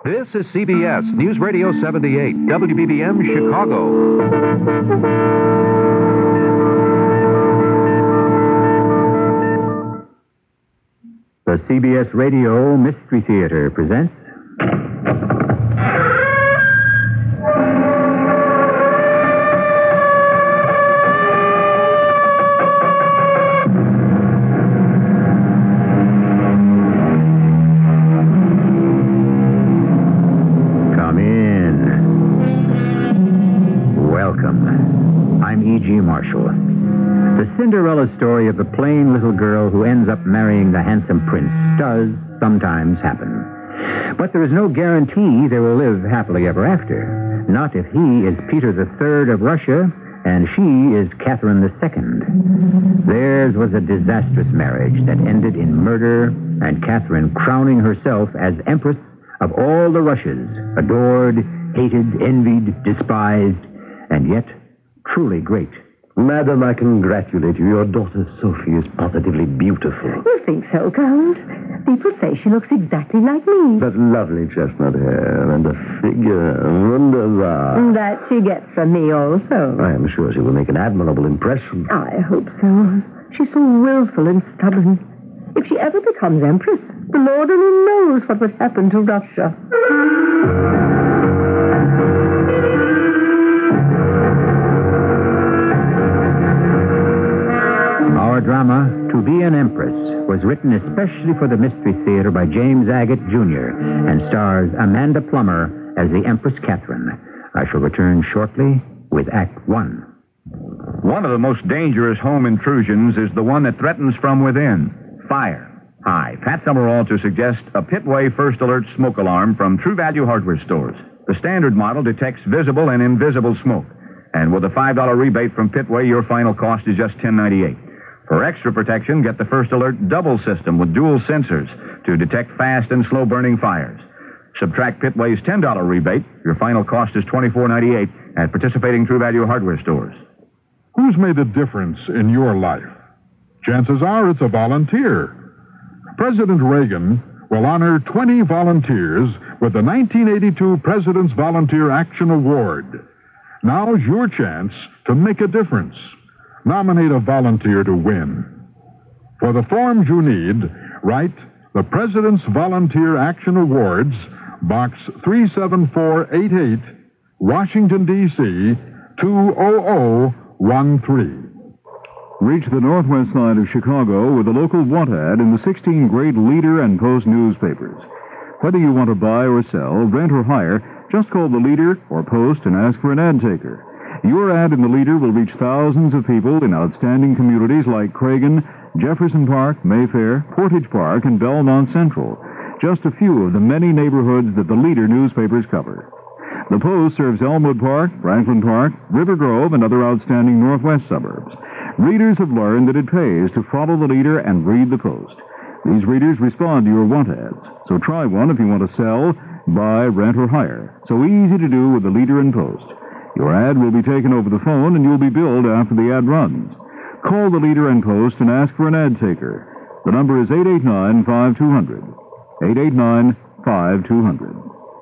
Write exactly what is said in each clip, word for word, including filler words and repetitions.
This is C B S News Radio seventy-eight, W B B M Chicago. The C B S Radio Mystery Theater presents... Come in. Welcome. I'm E G. Marshall. The Cinderella story of the plain little girl who ends up marrying the handsome prince does sometimes happen. But there is no guarantee they will live happily ever after. Not if he is Peter the Third of Russia and she is Catherine the Second. Theirs was a disastrous marriage that ended in murder and Catherine crowning herself as Empress of all the Russias, adored, hated, envied, despised, and yet truly great. Madam, I congratulate you. Your daughter Sophie is positively beautiful. You think so, Count? People say she looks exactly like me. That lovely chestnut hair and a figure. Wunderbar. That she gets from me also. I am sure she will make an admirable impression. I hope so. She's so willful and stubborn. If she ever becomes Empress, the Lord only knows what would happen to Russia. Our drama, To Be an Empress, was written especially for the Mystery Theater by James Agate, Junior and stars Amanda Plummer as the Empress Catherine. I shall return shortly with Act One. One of the most dangerous home intrusions is the one that threatens from within. Fire. Hi, Pat Summerall to suggest a Pitway First Alert smoke alarm from True Value Hardware Stores. The standard model detects visible and invisible smoke. And with a five dollar rebate from Pitway, your final cost is just ten ninety-eight. For extra protection, get the First Alert double system with dual sensors to detect fast and slow-burning fires. Subtract Pitway's ten dollar rebate, your final cost is twenty-four ninety-eight at participating True Value Hardware Stores. Who's made a difference in your life? Chances are it's a volunteer. President Reagan will honor twenty volunteers with the nineteen eighty-two President's Volunteer Action Award. Now's your chance to make a difference. Nominate a volunteer to win. For the forms you need, write the President's Volunteer Action Awards, Box three seven four eight eight, Washington, D C two zero zero one three. Reach the northwest side of Chicago with a local want ad in the sixteen great Leader and Post newspapers. Whether you want to buy or sell, rent or hire, just call the Leader or Post and ask for an ad taker. Your ad in the Leader will reach thousands of people in outstanding communities like Cragen, Jefferson Park, Mayfair, Portage Park, and Belmont Central. Just a few of the many neighborhoods that the Leader newspapers cover. The Post serves Elmwood Park, Franklin Park, River Grove, and other outstanding northwest suburbs. Readers have learned that it pays to follow the Leader and read the Post. These readers respond to your want ads. So try one if you want to sell, buy, rent, or hire. So easy to do with the Leader and Post. Your ad will be taken over the phone and you'll be billed after the ad runs. Call the Leader and Post and ask for an ad taker. The number is eight eight nine, five two zero zero. eight eight nine, five two zero zero.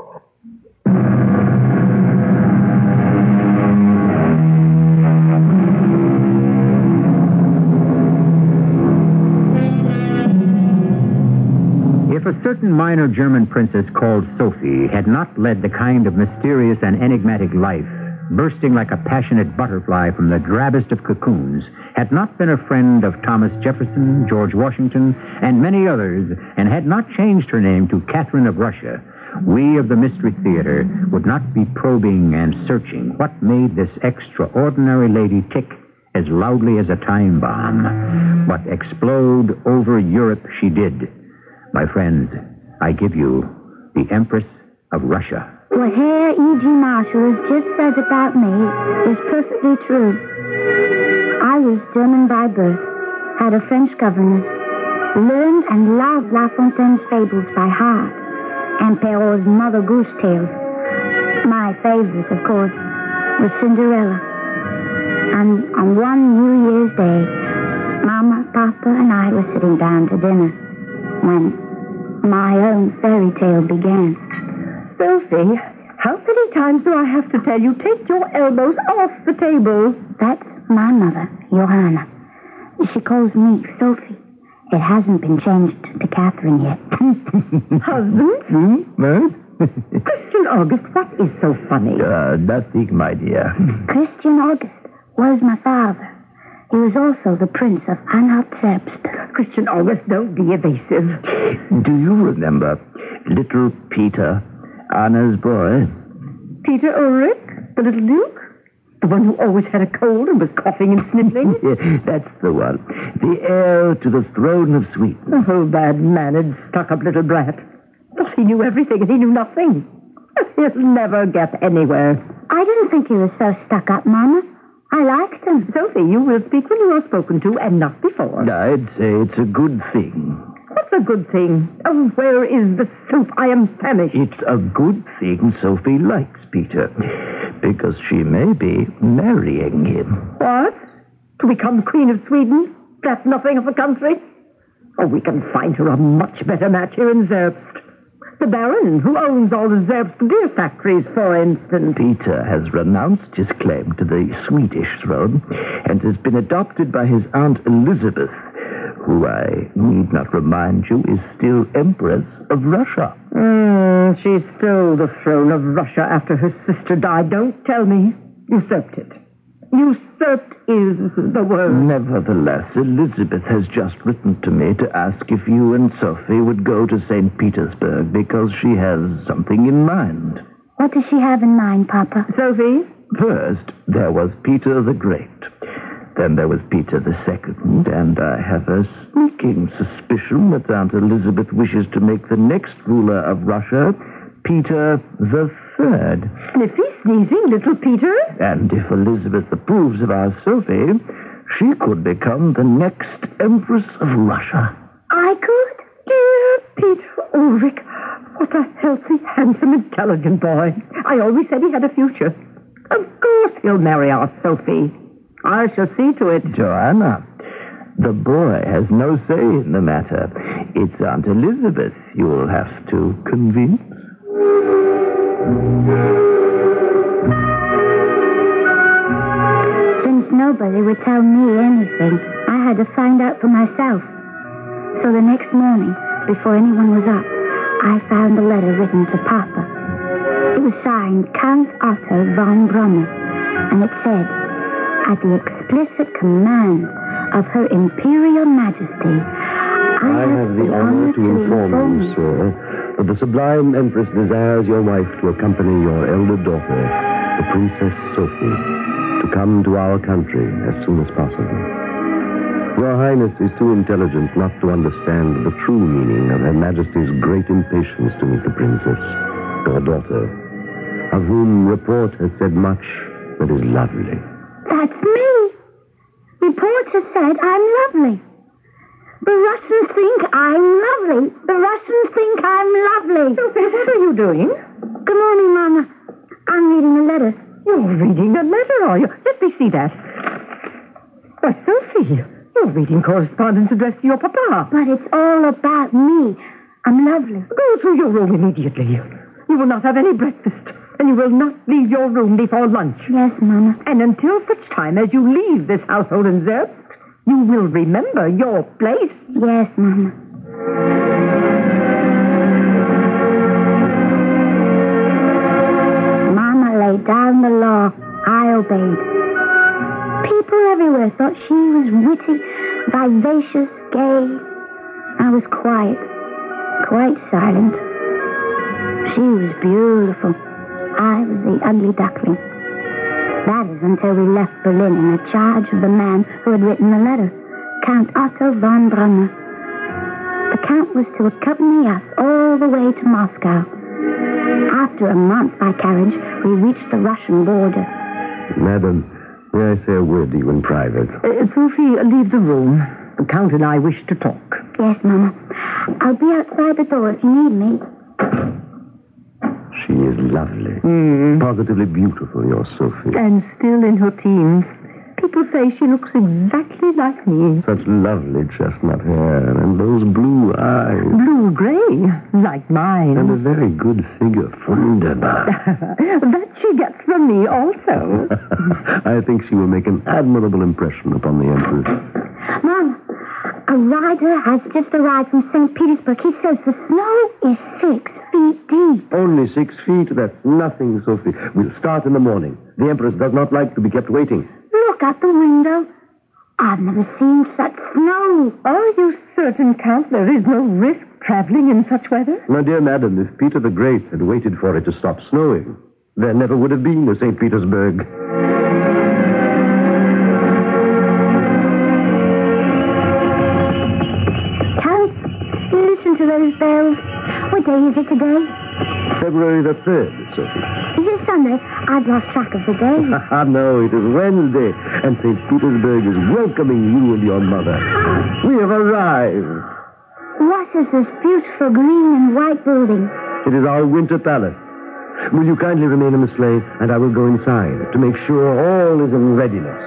If a certain minor German princess called Sophie had not led the kind of mysterious and enigmatic life, bursting like a passionate butterfly from the drabbest of cocoons, had not been a friend of Thomas Jefferson, George Washington, and many others, and had not changed her name to Catherine of Russia, we of the Mystery Theater would not be probing and searching what made this extraordinary lady tick as loudly as a time bomb. But explode over Europe she did. My friends, I give you the Empress of Russia. What Herr E G. Marshall has just said about me is perfectly true. I was German by birth, had a French governess, learned and loved La Fontaine's fables by heart, and Perrault's Mother Goose Tales. My favorite, of course, was Cinderella. And on one New Year's Day, Mama, Papa, and I were sitting down to dinner when my own fairy tale began. Sophie, how many times do I have to tell you, take your elbows off the table? That's my mother, Johanna. She calls me Sophie. It hasn't been changed to Catherine yet. Husband? Hmm? Huh? Christian August, what is so funny? Uh, nothing, my dear. Christian August was my father. He was also the Prince of Anhalt-Zerbst. Christian August, don't be evasive. Do you remember little Peter, Anna's boy? Peter Ulrich, the little duke? The one who always had a cold and was coughing and sniffling? That's the one. The heir to the throne of Sweden. Oh, bad-mannered, stuck-up little brat. Thought he knew everything and he knew nothing. He'll never get anywhere. I didn't think he was so stuck-up, Mama. I liked him. Sophie, you will speak when you are spoken to and not before. I'd say it's a good thing. What's a good thing? Oh, where is the soup? I am famished. It's a good thing Sophie likes Peter, because she may be marrying him. What? To become Queen of Sweden? That's nothing of a country? Oh, we can find her a much better match here in Zerbst. The Baron, who owns all the Zerbst beer factories, for instance. Peter has renounced his claim to the Swedish throne and has been adopted by his Aunt Elizabeth, who I need not remind you is still Empress of Russia. Mm, she stole the throne of Russia after her sister died. Don't tell me. Usurped it. Usurped is the word. Nevertheless, Elizabeth has just written to me to ask if you and Sophie would go to Saint Petersburg because she has something in mind. What does she have in mind, Papa? Sophie? First, there was Peter the Great. Then there was Peter the Second, and I have a sneaking suspicion that Aunt Elizabeth wishes to make the next ruler of Russia Peter the Third. Sniffy, sneezing, little Peter? And if Elizabeth approves of our Sophie, she could become the next Empress of Russia. I could? Dear Peter Ulrich, what a healthy, handsome, intelligent boy. I always said he had a future. Of course he'll marry our Sophie. I shall see to it. Joanna, the boy has no say in the matter. It's Aunt Elizabeth you'll have to convince. Since nobody would tell me anything, I had to find out for myself. So the next morning, before anyone was up, I found a letter written to Papa. It was signed Count Otto von Brummer, and it said, at the explicit command of Her Imperial Majesty, I, I have the honor to inform you, sir, that the Sublime Empress desires your wife to accompany your elder daughter, the Princess Sophie, to come to our country as soon as possible. Your Highness is too intelligent not to understand the true meaning of Her Majesty's great impatience to meet the Princess, your daughter, of whom report has said much that is lovely. That's me. Report has said I'm lovely. The Russians think I'm lovely. The Russians think I'm lovely. Sophie, what are you doing? Good morning, Mama. I'm reading a letter. You're reading a letter, are you? Let me see that. Why, Sophie, you're reading correspondence addressed to your papa. But it's all about me. I'm lovely. Go to your room immediately. You will not have any breakfast, and you will not leave your room before lunch. Yes, Mama. And until such time as you leave this household in Zerbst, you will remember your place. Yes, Mama. Mama laid down the law. I obeyed. People everywhere thought she was witty, vivacious, gay. I was quiet, quite silent. She was beautiful. I was the ugly duckling. That is until we left Berlin in the charge of the man who had written the letter, Count Otto von Brummer. The Count was to accompany us all the way to Moscow. After a month by carriage, we reached the Russian border. Madam, may I say a word to you in private? Uh, Sophie, leave the room. The Count and I wish to talk. Yes, Mama. I'll be outside the door if you need me. She is lovely. Mm. Positively beautiful, your Sophie. And still in her teens. People people say she looks exactly like me. Such lovely chestnut hair and those blue eyes. Blue-gray, like mine. And a very good figure. Wunderbar. That she gets from me also. I think she will make an admirable impression upon the Empress. Mom, a rider has just arrived from Saint Petersburg. He says the snow is six feet deep. Only six feet? That's nothing, Sophie. We'll start in the morning. The Empress does not like to be kept waiting. Look out the window. I've never seen such snow. Are you certain, Count, there is no risk traveling in such weather? My dear madam, if Peter the Great had waited for it to stop snowing, there never would have been a Saint Petersburg. Count, listen to those bells. What day is it today? February the third, Sophie. Is it Sunday? I've lost track of the day. No, it is Wednesday, and Saint Petersburg is welcoming you and your mother. We have arrived. What is this beautiful green and white building? It is our winter palace. Will you kindly remain in the sleigh, and I will go inside to make sure all is in readiness.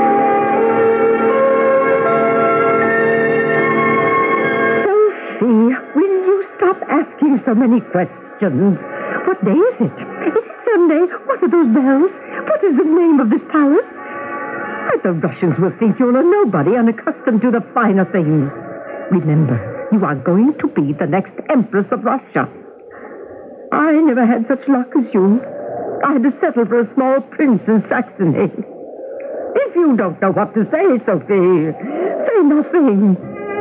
Sophie, will you stop asking so many questions? What day is it? Is it Sunday? What are those bells? What is the name of this palace? And the Russians will think you're a nobody, unaccustomed to the finer things. Remember, you are going to be the next Empress of Russia. I never had such luck as you. I had to settle for a small prince in Saxony. If you don't know what to say, Sophie, say nothing.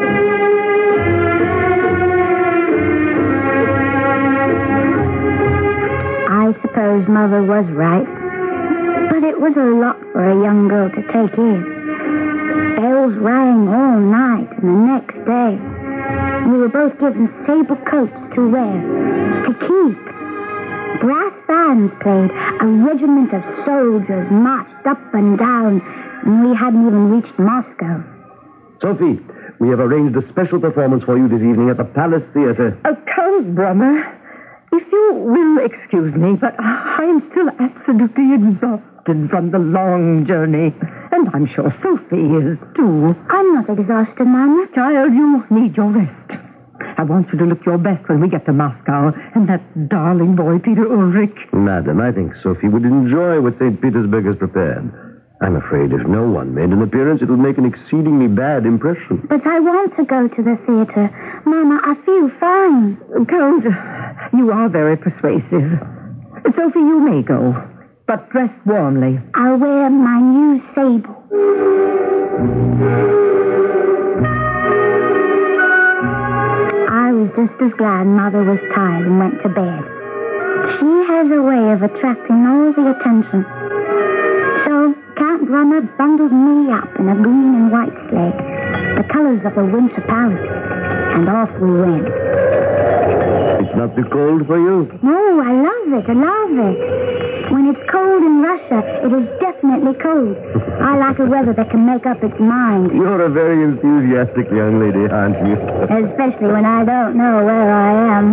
I suppose Mother was right. But it was a lot for a young girl to take in. Bells rang all night and the next day. We were both given sable coats to wear, to keep. Brass bands played. A regiment of soldiers marched up and down, and we hadn't even reached Moscow. Sophie, we have arranged a special performance for you this evening at the Palace Theater. Uh, Count Brummer, if you will excuse me, but I am still absolutely exhausted from the long journey. And I'm sure Sophie is, too. I'm not exhausted, Mama. Child, you need your rest. I want you to look your best when we get to Moscow. And that darling boy, Peter Ulrich. Madam, I think Sophie would enjoy what Saint Petersburg has prepared. I'm afraid if no one made an appearance, it will make an exceedingly bad impression. But I want to go to the theater. Mama, I feel fine. Count, you are very persuasive. Sophie, you may go, but dress warmly. I'll wear my new sable. I was just as glad Mother was tired and went to bed. She has a way of attracting all the attention. So Count Brummer bundled me up in a green and white sleigh, the colors of a winter palace, and off we went. It's not too cold for you? No, I love it. I love it. When it's cold in Russia, it is definitely cold. I like a weather that can make up its mind. You're a very enthusiastic young lady, aren't you? Especially when I don't know where I am.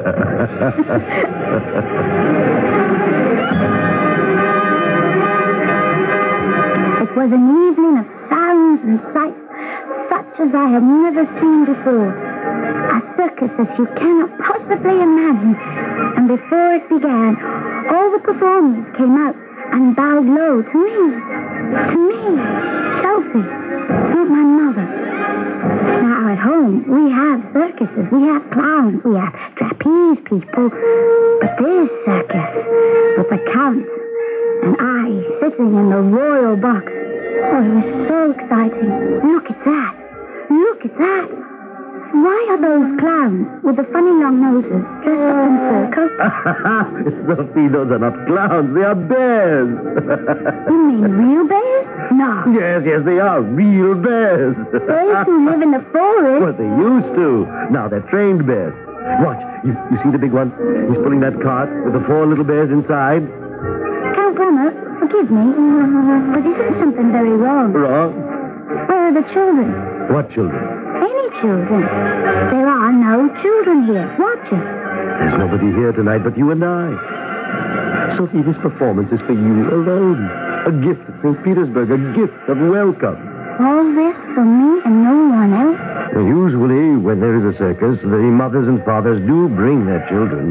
It was an evening of sounds and sights such as I had never seen before. A circus as you cannot possibly imagine. And before it began, all the performers came out and bowed low to me. To me, Sophie, not my mother. Now at home, we have circuses, we have clowns, we have trapeze people. But this circus, with the Count and I sitting in the royal box, oh, it was so exciting. Look at that. Look at that. Why are those clowns with the funny long noses dressed up in fur coats? Sophie, those are not clowns. They are bears. You mean real bears? No. Yes, yes, they are real bears. Bears who live in the forest. Well, they used to. Now they're trained bears. Watch. You, you see the big one? He's pulling that cart with the four little bears inside. Count Brummer, forgive me, but isn't something very wrong? Wrong? Where are the children? What children? Any children. There are no children here. Watch it. There's nobody here tonight but you and I. Sophie, this performance is for you alone. A gift of Saint Petersburg, a gift of welcome. All this for me and no one else? Usually, when there is a circus, the mothers and fathers do bring their children.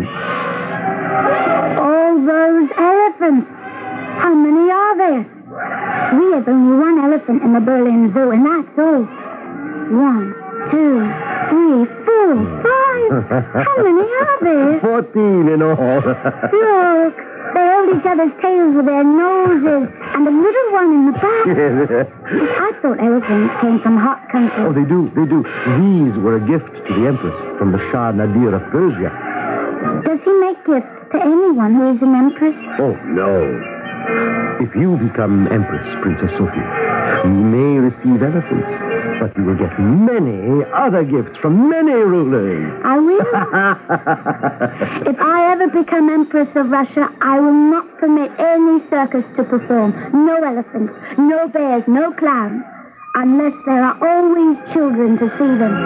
All those elephants. How many are there? We have only one elephant in the Berlin Zoo, and that's all. One, two, three, four, five. How many are there? Fourteen in all. Look, they hold each other's tails with their noses, and a little one in the back. I thought elephants came from hot countries. Oh, they do, they do. These were a gift to the Empress from the Shah Nadir of Persia. Does he make gifts to anyone who is an empress? Oh, no. If you become Empress, Princess Sophie, you may receive elephants, but you will get many other gifts from many rulers. I will. If I ever become Empress of Russia, I will not permit any circus to perform. No elephants, no bears, no clowns, unless there are always children to see them.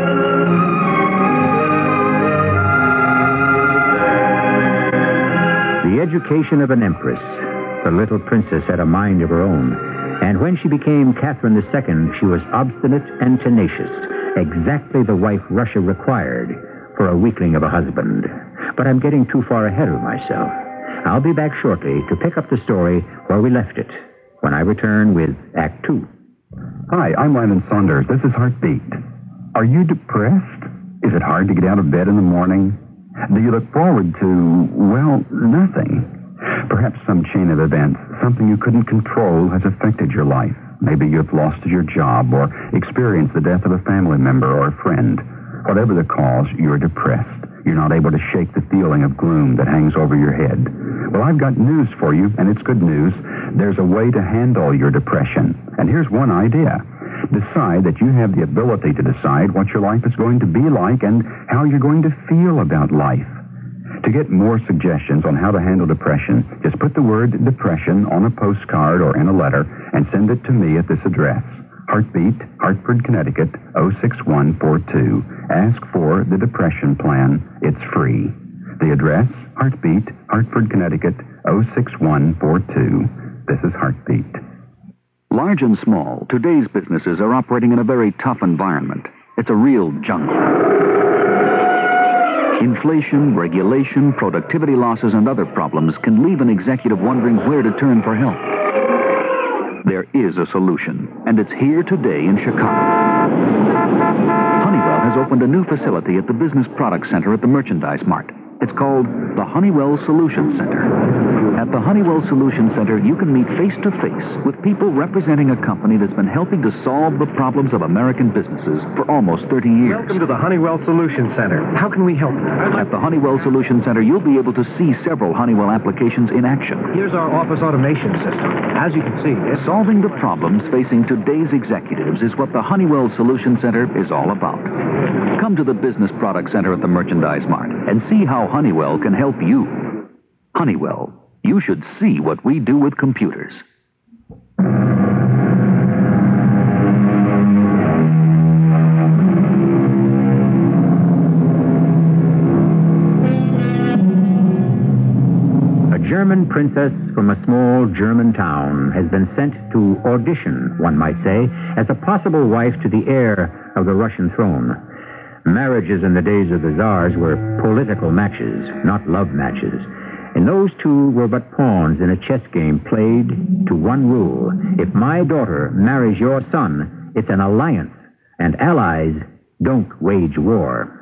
The education of an empress. The little princess had a mind of her own. And when she became Catherine the Second, she was obstinate and tenacious, exactly the wife Russia required for a weakling of a husband. But I'm getting too far ahead of myself. I'll be back shortly to pick up the story where we left it, when I return with Act Two. Hi, I'm Lyman Saunders. This is Heartbeat. Are you depressed? Is it hard to get out of bed in the morning? Do you look forward to, well, nothing? Perhaps some chain of events, something you couldn't control, has affected your life. Maybe you've lost your job or experienced the death of a family member or a friend. Whatever the cause, you're depressed. You're not able to shake the feeling of gloom that hangs over your head. Well, I've got news for you, and it's good news. There's a way to handle your depression. And here's one idea. Decide that you have the ability to decide what your life is going to be like and how you're going to feel about life. To get more suggestions on how to handle depression, just put the word depression on a postcard or in a letter and send it to me at this address. Heartbeat, Hartford, Connecticut, oh six one four two. Ask for the Depression Plan. It's free. The address, Heartbeat, Hartford, Connecticut, oh six one four two. This is Heartbeat. Large and small, today's businesses are operating in a very tough environment. It's a real jungle. Inflation, regulation, productivity losses, and other problems can leave an executive wondering where to turn for help. There is a solution, and it's here today in Chicago. Honeywell has opened a new facility at the Business Product Center at the Merchandise Mart. It's called the Honeywell Solution Center. At the Honeywell Solution Center, you can meet face-to-face with people representing a company that's been helping to solve the problems of American businesses for almost thirty years. Welcome to the Honeywell Solution Center. How can we help you? At the Honeywell Solution Center, you'll be able to see several Honeywell applications in action. Here's our office automation system. As you can see, it's... Solving the problems facing today's executives is what the Honeywell Solution Center is all about. Come to the Business Product Center at the Merchandise Mart and see how Honeywell can help you. Honeywell, you should see what we do with computers. A German princess from a small German town has been sent to audition, one might say, as a possible wife to the heir of the Russian throne. Marriages in the days of the Tsars were political matches, not love matches. And those two were but pawns in a chess game played to one rule. If my daughter marries your son, it's an alliance, and allies don't wage war.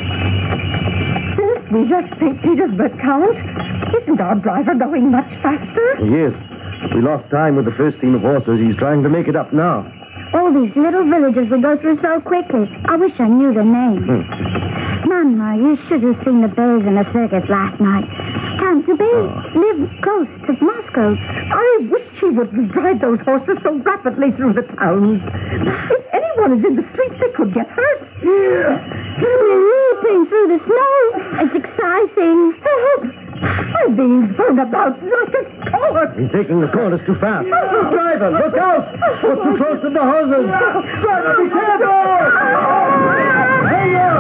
Since we left Saint Petersburg, Count, isn't our driver going much faster? Yes. We lost time with the first team of horses. He's trying to make it up now. All these little villages we go through so quickly. I wish I knew their names. Hmm. Mama, you should have seen the bears in the circus last night. Count, the bears Oh. live close to Moscow. I wish he wouldn't drive those horses so rapidly through the towns. If anyone is in the streets, they could get hurt. They're leaping through the snow. It's exciting. I'm being thrown about like a corpse. He's taking the corners too fast. Driver, look out! We're too close to the hoses. Driver, be careful! Hey, you!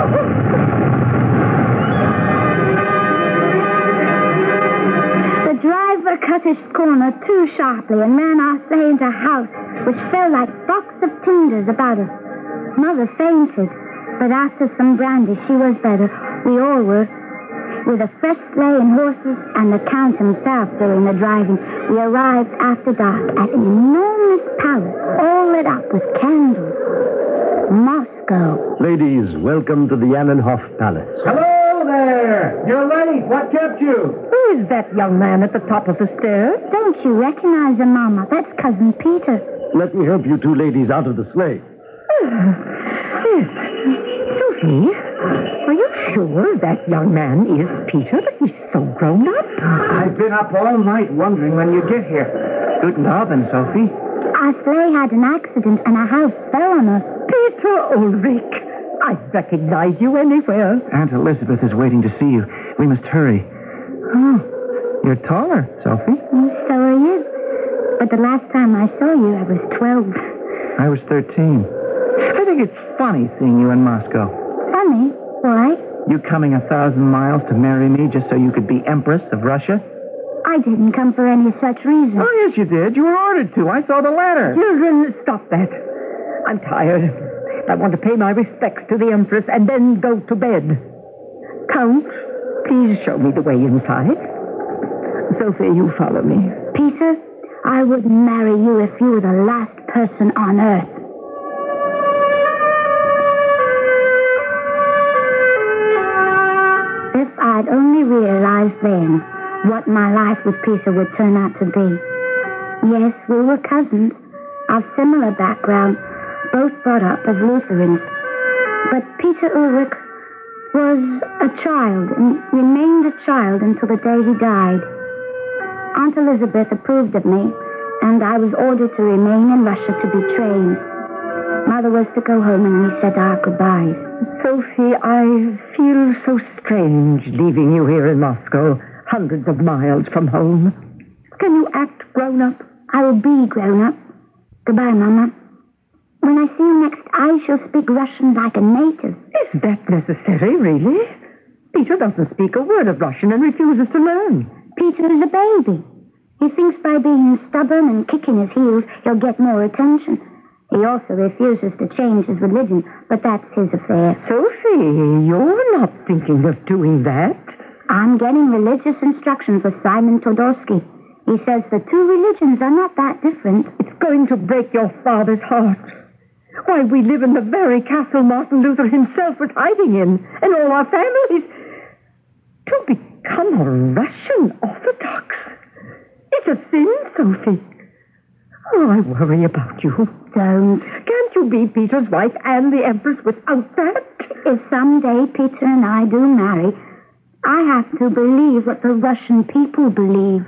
The driver cut his corner too sharply and ran our sleigh into a house, which fell like box of cinders about us. Mother fainted, but after some brandy, she was better. We all were. With a fresh sleigh and horses and the Count himself doing the driving, we arrived after dark at an enormous palace, all lit up with candles. Moscow. Ladies, welcome to the Annenhof Palace. Hello there! You're late. What kept you? Who is that young man at the top of the stairs? Don't you recognize him, Mama? That's Cousin Peter. Let me help you two ladies out of the sleigh. Yes. Sophie, are you sure that young man is Peter? He's so grown up. I've been up all night wondering when you'd get here. Guten Abend, Sophie. Our sleigh had an accident and a house fell on us. Peter Ulrich, I recognize you anywhere. Aunt Elizabeth is waiting to see you. We must hurry. Oh, you're taller, Sophie. So are you. But the last time I saw you, I was twelve. I was thirteen. I think it's funny seeing you in Moscow. Funny? Why? You coming a thousand miles to marry me just so you could be Empress of Russia? I didn't come for any such reason. Oh, yes, you did. You were ordered to. I saw the letter. Children, stop that. I'm tired. I want to pay my respects to the Empress and then go to bed. Count, please show me the way inside. Sophie, you follow me. Peter, I wouldn't marry you if you were the last person on earth. If I'd only realized then what my life with Peter would turn out to be. Yes, we were cousins, of similar background, both brought up as Lutherans. But Peter Ulrich was a child and remained a child until the day he died. Aunt Elizabeth approved of me, and I was ordered to remain in Russia to be trained. Mother was to go home, and we said our goodbyes. Sophie, I feel so strange leaving you here in Moscow, hundreds of miles from home. Can you act grown up? I will be grown up. Goodbye, Mama. When I see you next, I shall speak Russian like a native. Is that necessary, really? Peter doesn't speak a word of Russian and refuses to learn. Peter is a baby. He thinks by being stubborn and kicking his heels, he'll get more attention. He also refuses to change his religion, but that's his affair. Sophie, you're not thinking of doing that. I'm getting religious instruction for Simon Todorsky. He says the two religions are not that different. It's going to break your father's heart. Why, we live in the very castle Martin Luther himself was hiding in, and all our families. To become a Russian Orthodox. It's a sin, Sophie. Oh, I worry about you. Don't. Can't you be Peter's wife and the Empress without that? If someday Peter and I do marry, I have to believe what the Russian people believe.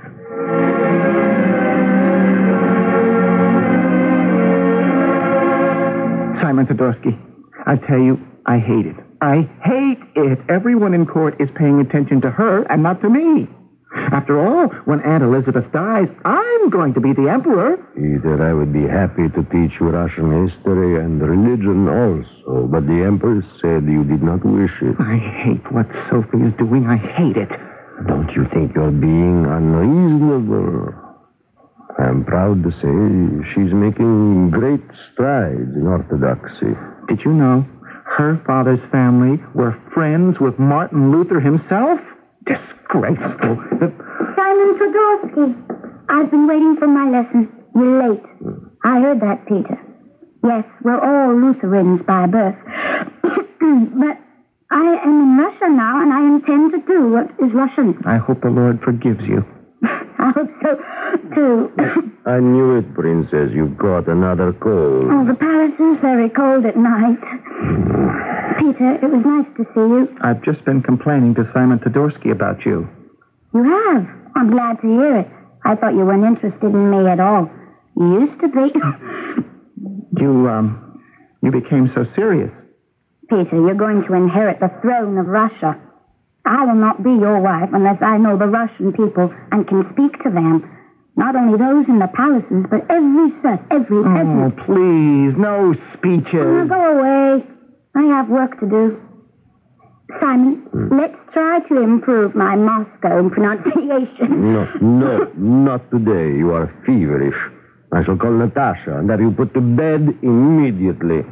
Simon Todorsky, I tell you, I hate it. I hate it. Everyone in court is paying attention to her and not to me. After all, when Aunt Elizabeth dies, I'm going to be the emperor. Peter, I would be happy to teach you Russian history and religion also, but the Empress said you did not wish it. I hate what Sophie is doing. I hate it. Don't you think you're being unreasonable? I'm proud to say she's making great strides in Orthodoxy. Did you know her father's family were friends with Martin Luther himself? Disgraceful. The... Simon Todorsky, I've been waiting for my lesson. You're late. I heard that, Peter. Yes, we're all Lutherans by birth. But I am in Russia now, and I intend to do what is Russian. I hope the Lord forgives you. I hope so, too. I knew it, Princess. You got another cold. Oh, the palace is very cold at night. Peter, it was nice to see you. I've just been complaining to Simon Todorsky about you. You have? I'm glad to hear it. I thought you weren't interested in me at all. You used to be. You, um, you became so serious. Peter, you're going to inherit the throne of Russia. I will not be your wife unless I know the Russian people and can speak to them. Not only those in the palaces, but every set, every Oh, peasant. please, no speeches. Oh, go away. I have work to do. Simon, Hmm. let's try to improve my Moscow pronunciation. No, no, not today. You are feverish. I shall call Natasha and have you put to bed immediately.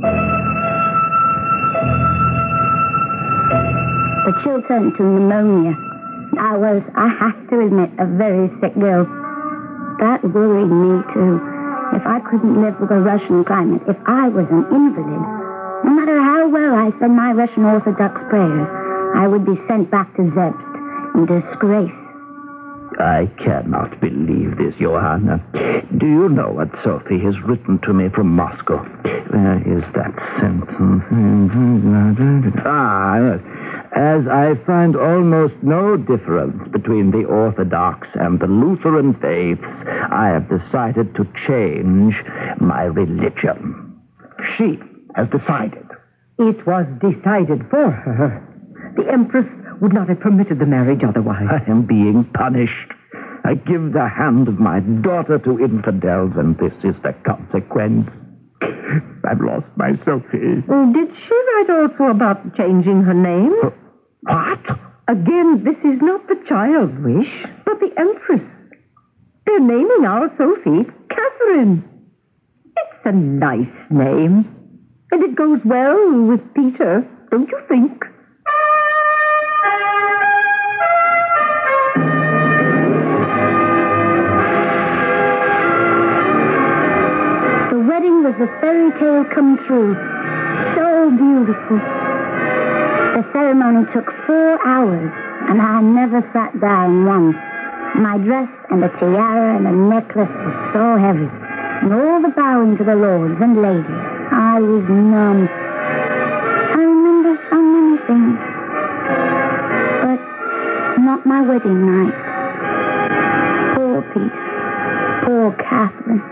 The chill turned to pneumonia. I was, I have to admit, a very sick girl. That worried me, too. If I couldn't live with a Russian climate, if I was an invalid, no matter how well I said my Russian Orthodox prayers, I would be sent back to Zerbst in disgrace. I cannot believe this, Johanna. Do you know what Sophie has written to me from Moscow? Where is that sentence? Ah, yes. As I find almost no difference between the Orthodox and the Lutheran faiths, I have decided to change my religion. She has decided. It was decided for her. The Empress would not have permitted the marriage otherwise. I am being punished. I give the hand of my daughter to infidels, and this is the consequence. I've lost my Sophie. Oh, did she write also about changing her name? What? Again, this is not the child's wish, but the Empress. They're naming our Sophie Catherine. It's a nice name. And it goes well with Peter, don't you think? The wedding was a fairy tale come true. So beautiful. The ceremony took four hours, and I never sat down once. My dress and the tiara and the necklace were so heavy, and all the bowing to the lords and ladies. I was numb. I remember so many things, but not my wedding night. Poor Peter. Poor Catherine.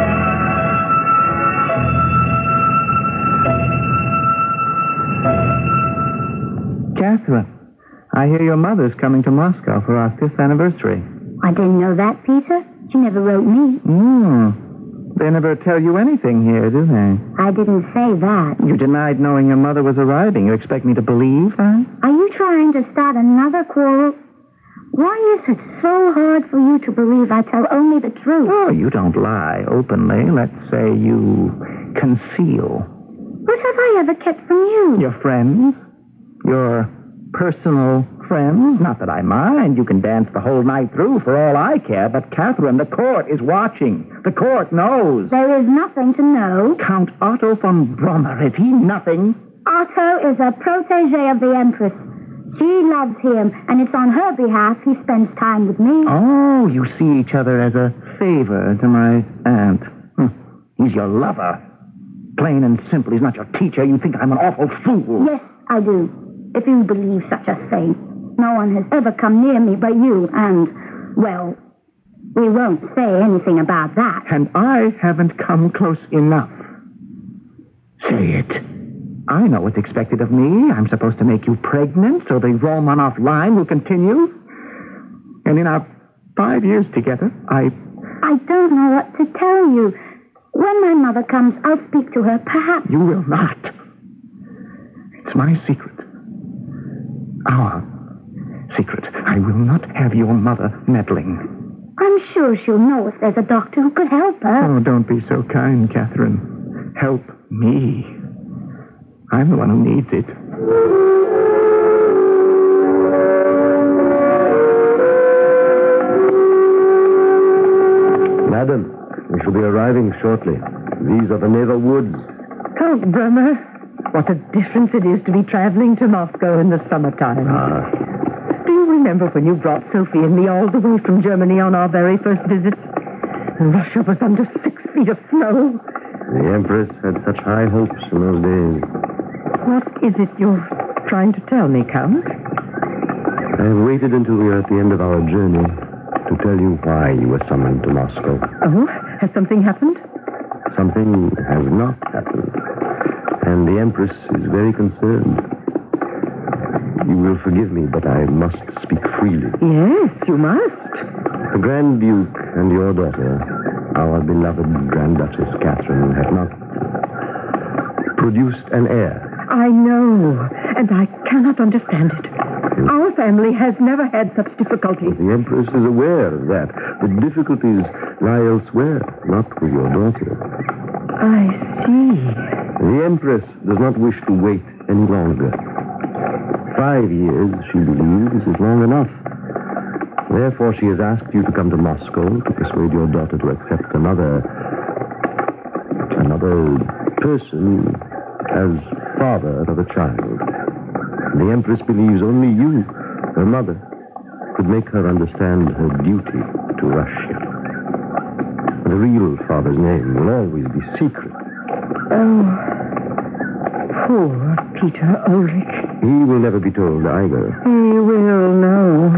Catherine, I hear your mother's coming to Moscow for our fifth anniversary. I didn't know that, Peter. She never wrote me. Hmm. They never tell you anything here, do they? I didn't say that. You denied knowing your mother was arriving. You expect me to believe that? Are you trying to start another quarrel? Why is it so hard for you to believe I tell only the truth? Oh, you don't lie openly. Let's say you conceal. What have I ever kept from you? Your friends? Your personal friends? Not that I mind. You can dance the whole night through for all I care. But, Catherine, the court is watching. The court knows. There is nothing to know. Count Otto von Brommer. Is he nothing? Otto is a protege of the Empress. She loves him, and it's on her behalf he spends time with me. Oh, you see each other as a favor to my aunt. Hm. He's your lover. Plain and simple, he's not your teacher. You think I'm an awful fool. Yes, I do. If you believe such a thing. No one has ever come near me but you, and, well, we won't say anything about that. And I haven't come close enough. Say it. I know what's expected of me. I'm supposed to make you pregnant so the Romanov line will continue. And in our five years together, I... I don't know what to tell you. When my mother comes, I'll speak to her, perhaps. You will not. It's my secret. Our secret. I will not have your mother meddling. I'm sure she'll know if there's a doctor who could help her. Oh, don't be so kind, Catherine. Help me. I'm the one who needs it. Madam, we shall be arriving shortly. These are the naval woods. Count Brommer, what a difference it is to be traveling to Moscow in the summertime. Ah. Do you remember when you brought Sophie and me all the way from Germany on our very first visit? Russia was under six feet of snow. The Empress had such high hopes in those days. What is it you're trying to tell me, Count? I have waited until we are at the end of our journey to tell you why you were summoned to Moscow. Oh, has something happened? Something has not happened, and the Empress is very concerned. You will forgive me, but I must speak freely. Yes, you must. The Grand Duke and your daughter, our beloved Grand Duchess Catherine, have not produced an heir. I know, and I cannot cannot understand it. Our family has never had such difficulty. The Empress is aware of that. The difficulties lie elsewhere, not with your daughter. I see. The Empress does not wish to wait any longer. Five years, she believes, is long enough. Therefore, she has asked you to come to Moscow to persuade your daughter to accept another... another person as father of a child. The Empress believes only you, her mother, could make her understand her duty to Russia. The real father's name will always be secret. Oh, poor Peter Ulrich. He will never be told either. He will know.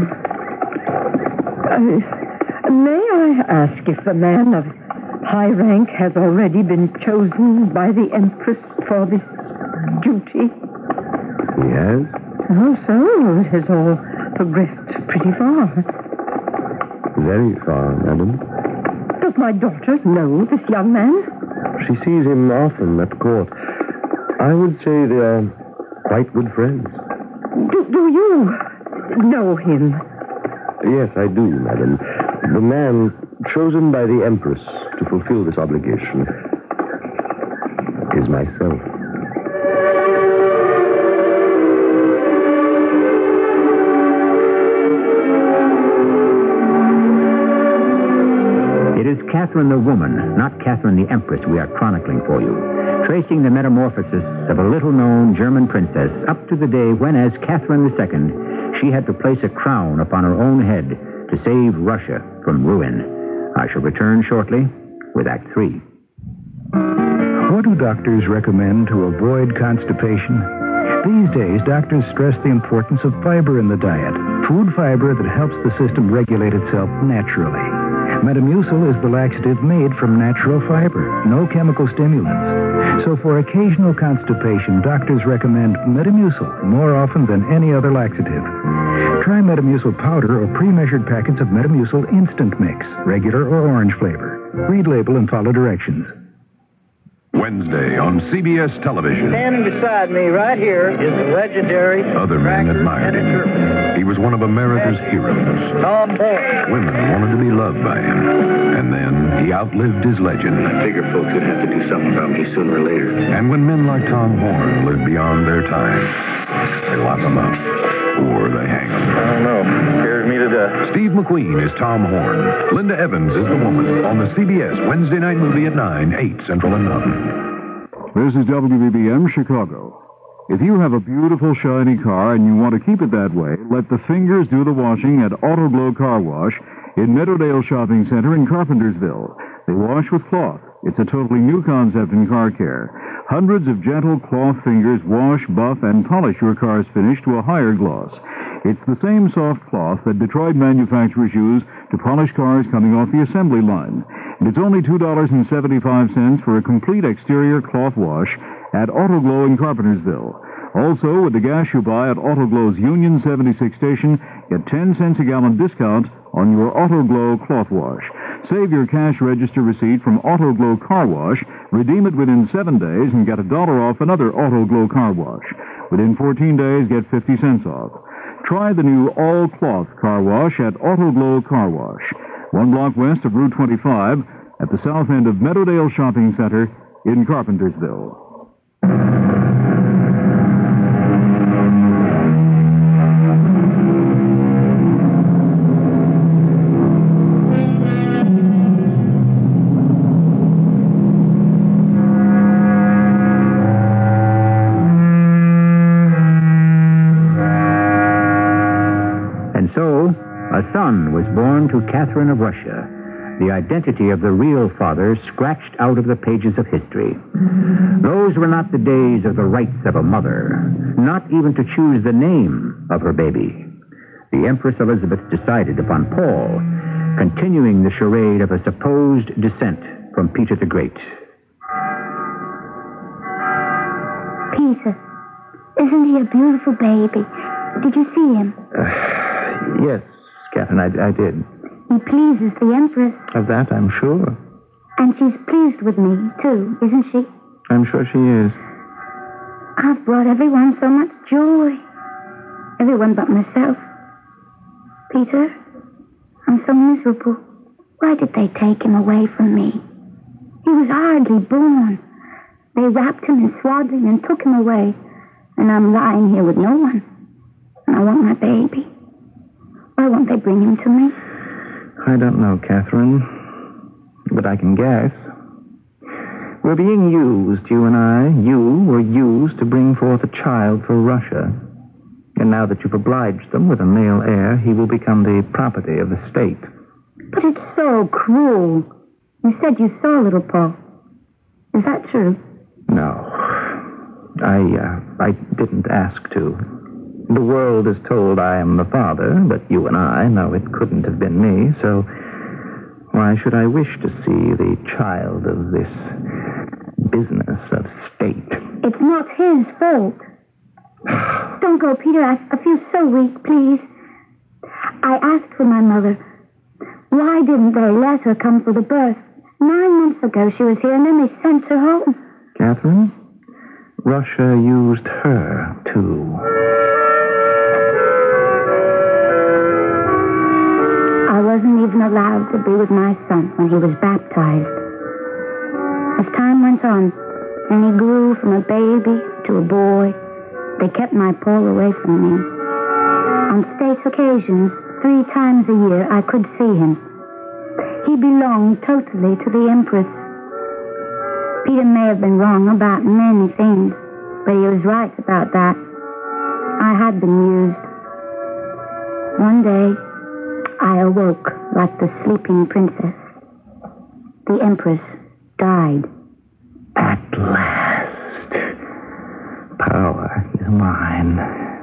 Uh, may I ask if the man of high rank has already been chosen by the Empress for this duty? He has? Oh, so it has all progressed pretty far. Very far, madam. Does my daughter know this young man? She sees him often at court. I would say they are quite good friends. Do, do you know him? Yes, I do, madam. The man chosen by the Empress to fulfill this obligation is myself. It is Catherine the woman, not Catherine the Empress, we are chronicling for you, tracing the metamorphosis of a little-known German princess up to the day when, as Catherine the Second, she had to place a crown upon her own head to save Russia from ruin. I shall return shortly with Act Three. What do doctors recommend to avoid constipation? These days, doctors stress the importance of fiber in the diet, food fiber that helps the system regulate itself naturally. Metamucil is the laxative made from natural fiber, no chemical stimulants. So for occasional constipation, doctors recommend Metamucil more often than any other laxative. Try Metamucil powder or pre-measured packets of Metamucil Instant Mix, regular or orange flavor. Read label and follow directions. Wednesday on C B S television. Standing beside me right here is the legendary... Other men admired him. He was one of America's heroes. Tom Horn. Women wanted to be loved by him. And then he outlived his legend. I figured folks would have to do something about me sooner or later. And when men like Tom Horn live beyond their time, they lock them up. Or they hang them. I don't know. Scares me to death. Steve McQueen is Tom Horn. Linda Evans is the woman on the C B S Wednesday night movie at nine, eight Central and Mountain. This is W B B M Chicago. If you have a beautiful, shiny car and you want to keep it that way, let the fingers do the washing at Autoglow Car Wash in Meadowdale Shopping Center in Carpentersville. They wash with cloth. It's a totally new concept in car care. Hundreds of gentle cloth fingers wash, buff, and polish your car's finish to a higher gloss. It's the same soft cloth that Detroit manufacturers use to polish cars coming off the assembly line. And it's only two dollars and seventy-five cents for a complete exterior cloth wash at Autoglow in Carpentersville. Also, with the gas you buy at Autoglow's Union seventy-six station, get ten cents a gallon discount on your Autoglow cloth wash. Save your cash register receipt from Autoglow Car Wash, redeem it within seven days, and get a dollar off another Autoglow Car Wash. Within fourteen days, get fifty cents off. Try the new all-cloth car wash at Autoglow Car Wash, one block west of Route twenty-five, at the south end of Meadowdale Shopping Center in Carpentersville. A son was born to Catherine of Russia, the identity of the real father scratched out of the pages of history. Those were not the days of the rights of a mother, not even to choose the name of her baby. The Empress Elizabeth decided upon Paul, continuing the charade of a supposed descent from Peter the Great. Peter, isn't he a beautiful baby? Did you see him? Uh, yes. Catherine, I, I did. He pleases the Empress. Of that, I'm sure. And she's pleased with me, too, isn't she? I'm sure she is. I've brought everyone so much joy. Everyone but myself. Peter, I'm so miserable. Why did they take him away from me? He was hardly born. They wrapped him in swaddling and took him away. And I'm lying here with no one. And I want my baby. Why won't they bring him to me? I don't know, Catherine. But I can guess. We're being used, you and I. You were used to bring forth a child for Russia. And now that you've obliged them with a male heir, he will become the property of the state. But it's so cruel. You said you saw little Paul. Is that true? No. I, uh, I didn't ask to. The world is told I am the father, but you and I know it couldn't have been me, so why should I wish to see the child of this business of state? It's not his fault. Don't go, Peter. I, I feel so weak, please. I asked for my mother. Why didn't they let her come for the birth? Nine months ago she was here, and then they sent her home. Catherine, Russia used her, too. I wasn't even allowed to be with my son when he was baptized. As time went on, and he grew from a baby to a boy, they kept my Paul away from me. On state occasions, three times a year, I could see him. He belonged totally to the Empress. Peter may have been wrong about many things, but he was right about that. I had been used. One day, I awoke like the sleeping princess. The Empress died. At last, power is mine.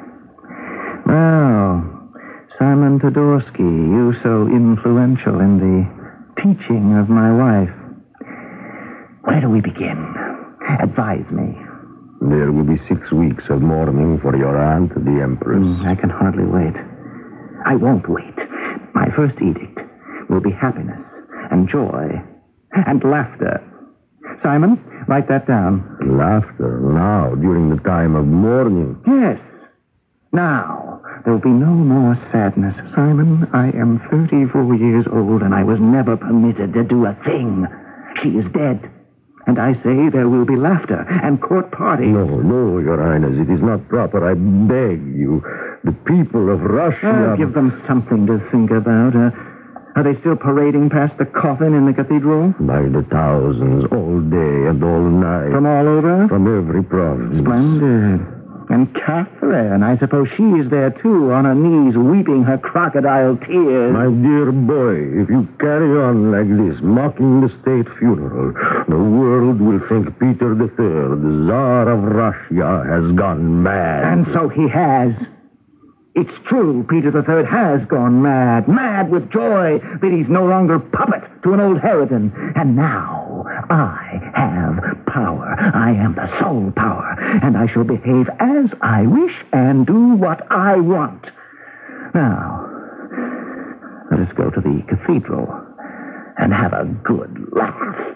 Well, Simon Todorsky, you so influential in the teaching of my wife. Where do we begin? Advise me. There will be six weeks of mourning for your aunt, the Empress. Mm, I can hardly wait. I won't wait. My first edict will be happiness and joy and laughter. Simon, write that down. Laughter now, during the time of mourning. Yes. Now, there will be no more sadness. Simon, I am thirty-four years old, and I was never permitted to do a thing. She is dead. And I say there will be laughter and court parties. No, no, Your Highness, it is not proper. I beg you. The people of Russia... Uh, give them something to think about. Uh, are they still parading past the coffin in the cathedral? By the thousands, all day and all night. From all over? From every province. Splendid. And Catherine, I suppose she is there, too, on her knees, weeping her crocodile tears. My dear boy, if you carry on like this, mocking the state funeral, the world will think Peter the Third, the Tsar of Russia, has gone mad. And so he has. It's true, Peter the Third has gone mad, mad with joy that he's no longer puppet to an old harridan. And now I have power. I am the sole power, and I shall behave as I wish and do what I want. Now, let us go to the cathedral and have a good laugh.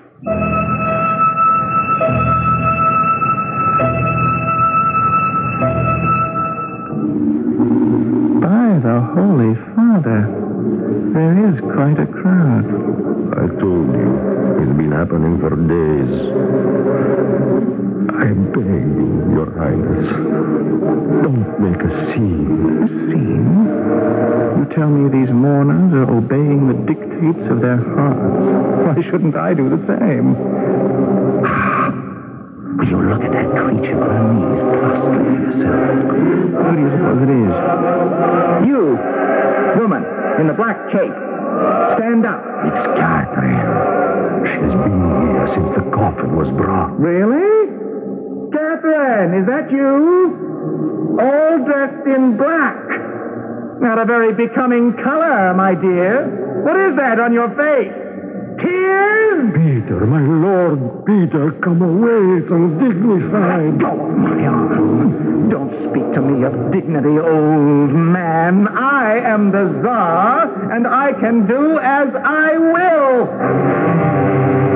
By the Holy Father, there is quite a crowd. I told you, it's been happening for days. I beg you, Your Highness, don't make a scene. A scene? You tell me these mourners are obeying the dictates of their hearts. Why shouldn't I do the same? Will you look at that creature on her knees, prostrate herself? Who do you suppose it is? You, woman, in the black cape. Stand up. It's Catherine. She's been here since the coffin was brought. Really? Catherine, is that you? All dressed in black. Not a very becoming color, my dear. What is that on your face? Tears? Peter, my Lord, Peter, come away. It's undignified. Go, my arm. Don't speak to me of dignity, old man. I am the Tsar, and I can do as I will.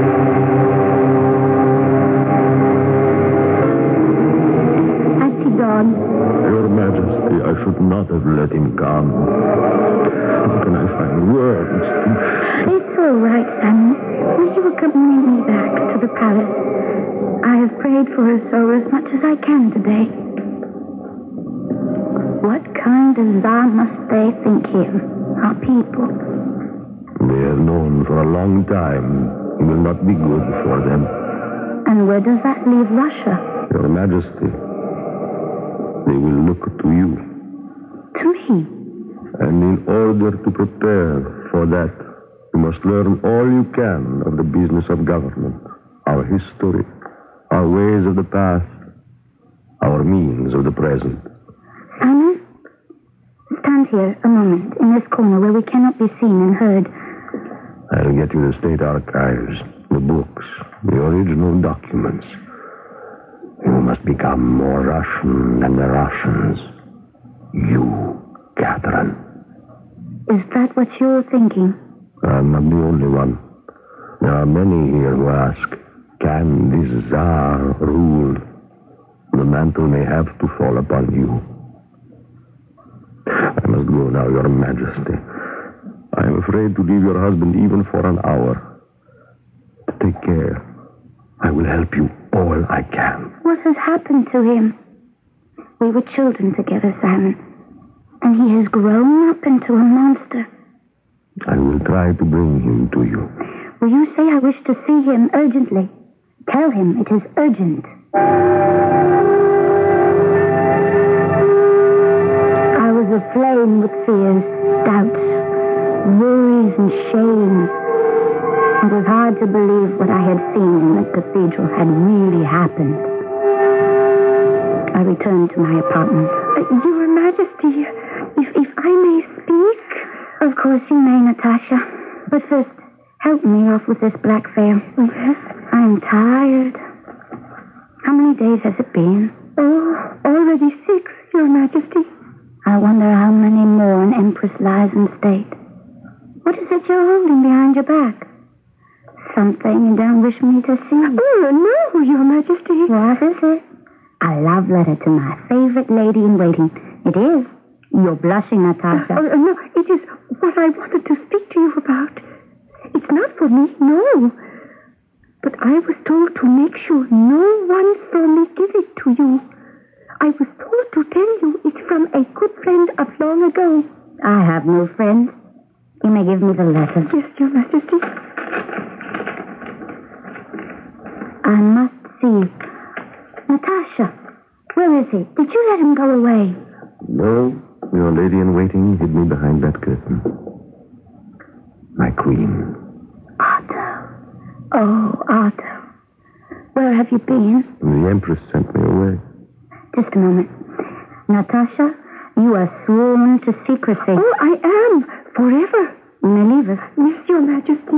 I see gone. Your Majesty, I should not have let him come. How can I find words? It's all right, Simon. Will you accompany me back to the palace? I have prayed for her soul as much as I can today. What kind of Tsar must they think him, our people? They have known for a long time he will not be good for them. And where does that leave Russia? Your Majesty, they will look to you. To me? And in order to prepare for that, you must learn all you can of the business of government, our history, our ways of the past, our means of the present. Simon, stand here a moment in this corner where we cannot be seen and heard. I'll get you the state archives, the books, the original documents. You must become more Russian than the Russians. You, Catherine. Is that what you're thinking? I'm not the only one. There are many here who ask, can this Tsar rule? The mantle may have to fall upon you. I must go now, Your Majesty. I am afraid to leave your husband even for an hour. Take care. I will help you all I can. What has happened to him? We were children together, Simon, and he has grown up into a monster. I will try to bring him to you. Will you say I wish to see him urgently? Tell him it is urgent. I was aflame with fears, doubts, worries, and shame. It was hard to believe what I had seen in the cathedral had really happened. I returned to my apartment. Uh, Your Majesty, if, if I may speak... Of course you may, Natasha. But first, help me off with this black veil. Yes? I'm tired. How many days has it been? Oh, already six, Your Majesty. I wonder how many more an empress lies in state. What is it you're holding behind your back? Something you don't wish me to see? Oh, no, Your Majesty. What is it? A love letter to my favorite lady-in-waiting. It is. You're blushing, Natasha. Uh, uh, no, it is what I wanted to speak to you about. It's not for me, no. But I was told to make sure no one saw me give it to you. I was told to tell you it's from a good friend of long ago. I have no friend. You may give me the letter. Yes, Your Majesty. I must see. Natasha, where is he? Did you let him go away? No, your lady-in-waiting hid me behind that curtain. My queen. Otto. Oh, Otto. Where have you been? The Empress sent me away. Just a moment. Natasha, you are sworn to secrecy. Oh, I am. Forever. You may leave us. Yes, Your Majesty.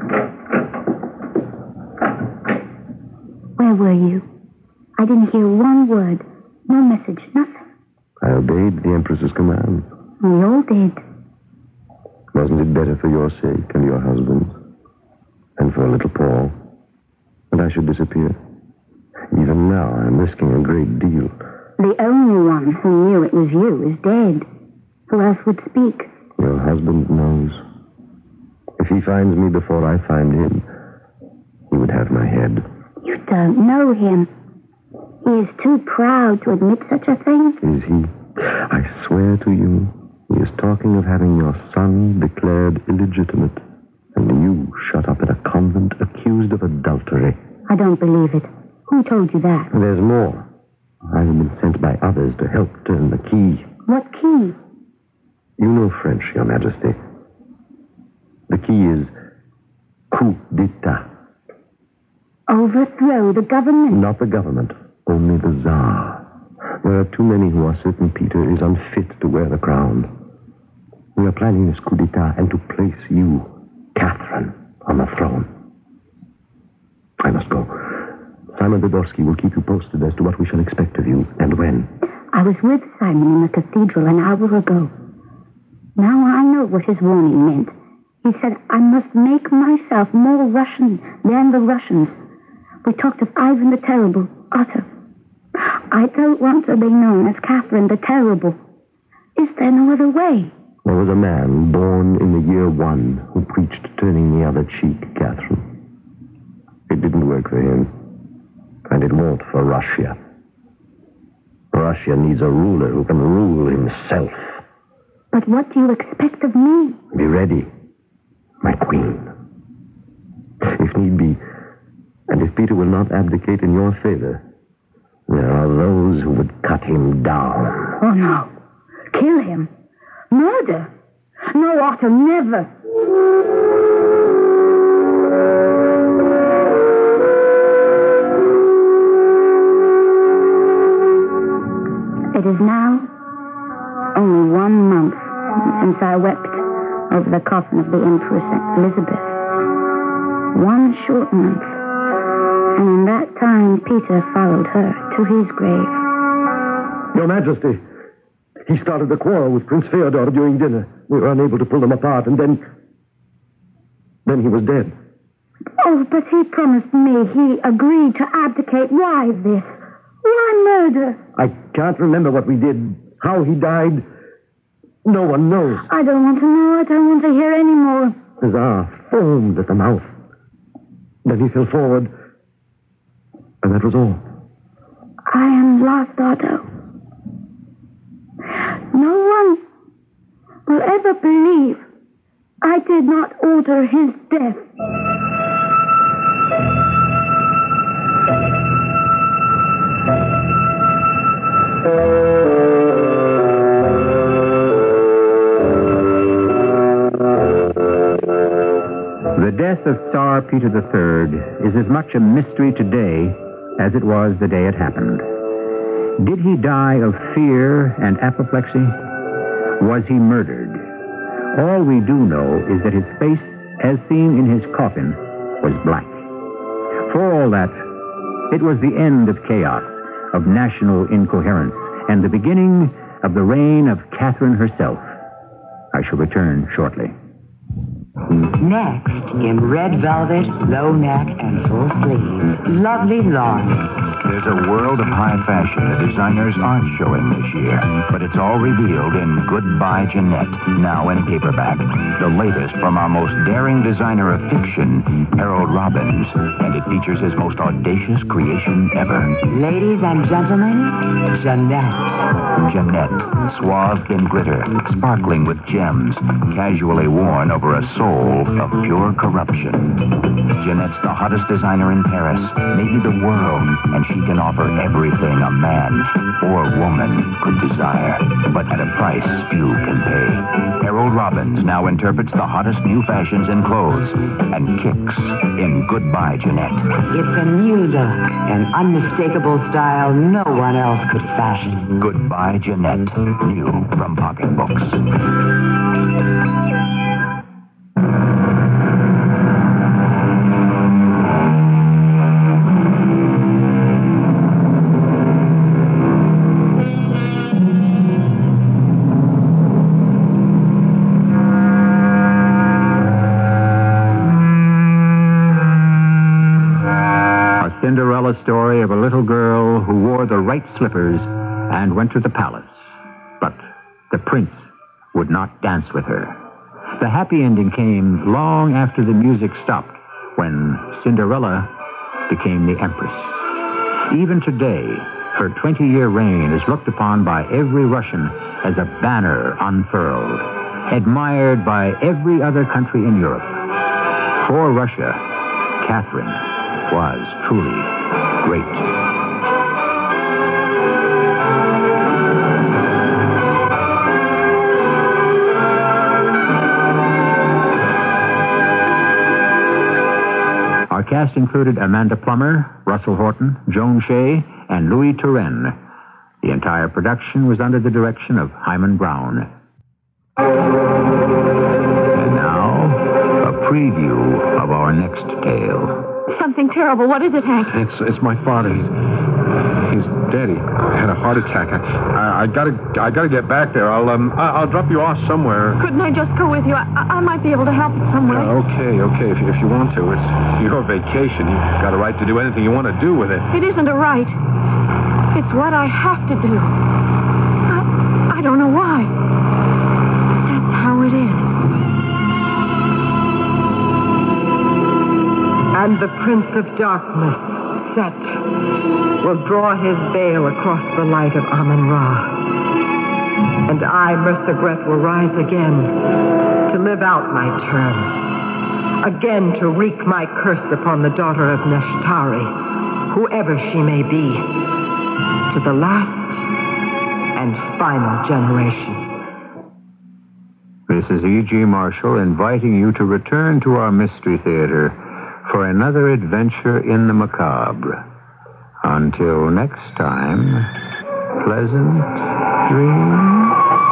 Where were you? I didn't hear one word. No message, nothing. I obeyed the Empress's command. We all did. Wasn't it better for your sake and your husband's? And for little Paul? That I should disappear? Even now, I'm risking a great deal. The only one who knew it was you is dead. Who else would speak? Your husband knows. If he finds me before I find him, he would have my head. You don't know him. He is too proud to admit such a thing. Is he? I swear to you, he is talking of having your son declared illegitimate, and you shut up in a convent accused of adultery. I don't believe it. Who told you that? There's more. I have been sent by others to help turn the key. What key? You know French, Your Majesty. The key is coup d'etat. Overthrow the government? Not the government, only the Tsar. There are too many who are certain Peter is unfit to wear the crown. We are planning this coup d'etat and to place you, Catherine, on the throne. I must go. Simon Wyborski will keep you posted as to what we shall expect of you and when. I was with Simon in the cathedral an hour ago. Now I know what his warning meant. He said I must make myself more Russian than the Russians. We talked of Ivan the Terrible, Otto. I don't want to be known as Catherine the Terrible. Is there no other way? There was a man born in the year one who preached turning the other cheek, Catherine. It didn't work for him, and it won't for Russia. Russia needs a ruler who can rule himself. But what do you expect of me? Be ready, my queen. If need be, and if Peter will not abdicate in your favor, there are those who would cut him down. Oh, no. Kill him. Murder. No, Otto, never. It is now only one month since I wept over the coffin of the Empress Elizabeth. One short month. And in that time, Peter followed her to his grave. Your Majesty, he started a quarrel with Prince Feodor during dinner. We were unable to pull them apart, and then... Then he was dead. Oh, but he promised me he agreed to abdicate. Why this? Why murder? I can't remember what we did, how he died. No one knows. I don't want to know. I don't want to hear any more. The Tsar foamed at the mouth. Then he fell forward, and that was all. I am lost, Otto. No one will ever believe I did not order his death. The death of Tsar Peter the Third is as much a mystery today as it was the day it happened. Did he die of fear and apoplexy? Was he murdered? All we do know is that his face, as seen in his coffin, was black. For all that, it was the end of chaos, of national incoherence, and the beginning of the reign of Catherine herself. I shall return shortly. Next, in red velvet, low neck, and full sleeves, lovely Lauren. There's a world of high fashion the designers aren't showing this year, but it's all revealed in Goodbye Jeanette, now in paperback. The latest from our most daring designer of fiction, Harold Robbins, and it features his most audacious creation ever. Ladies and gentlemen, Jeanette. Jeanette, swathed in glitter, sparkling with gems, casually worn over a soul of pure corruption. Jeanette's the hottest designer in Paris, maybe the world, and she can offer everything a man or woman could desire, but at a price few can pay. Harold Robbins now interprets the hottest new fashions in clothes and kicks in Goodbye Jeanette. It's a new look, an unmistakable style no one else could fashion. Goodbye Jeanette, new from Pocket Books. Cinderella story of a little girl who wore the right slippers and went to the palace. But the prince would not dance with her. The happy ending came long after the music stopped, when Cinderella became the empress. Even today, her twenty-year reign is looked upon by every Russian as a banner unfurled, admired by every other country in Europe. For Russia, Catherine was truly great. Our cast included Amanda Plummer, Russell Horton, Joan Shea, and Louis Turenne. The entire production was under the direction of Hyman Brown. And now, a preview of our next tale. Something terrible. What is it, Hank? It's it's my father. He's he's dead. He had a heart attack. I, I, I gotta I gotta get back there. I'll um I, I'll drop you off somewhere. Couldn't I just go with you? I, I might be able to help some way. Uh, okay, okay. If, if you want to, it's your vacation. You've got a right to do anything you want to do with it. It isn't a right. It's what I have to do. I, I don't know why. That's how it is. And the Prince of Darkness, Set, will draw his veil across the light of Amun-Ra. And I, Mersegret, will rise again to live out my term. Again to wreak my curse upon the daughter of Neshtari, whoever she may be, to the last and final generation. This is E G. Marshall inviting you to return to our Mystery Theater for another adventure in the macabre. Until next time, pleasant dreams.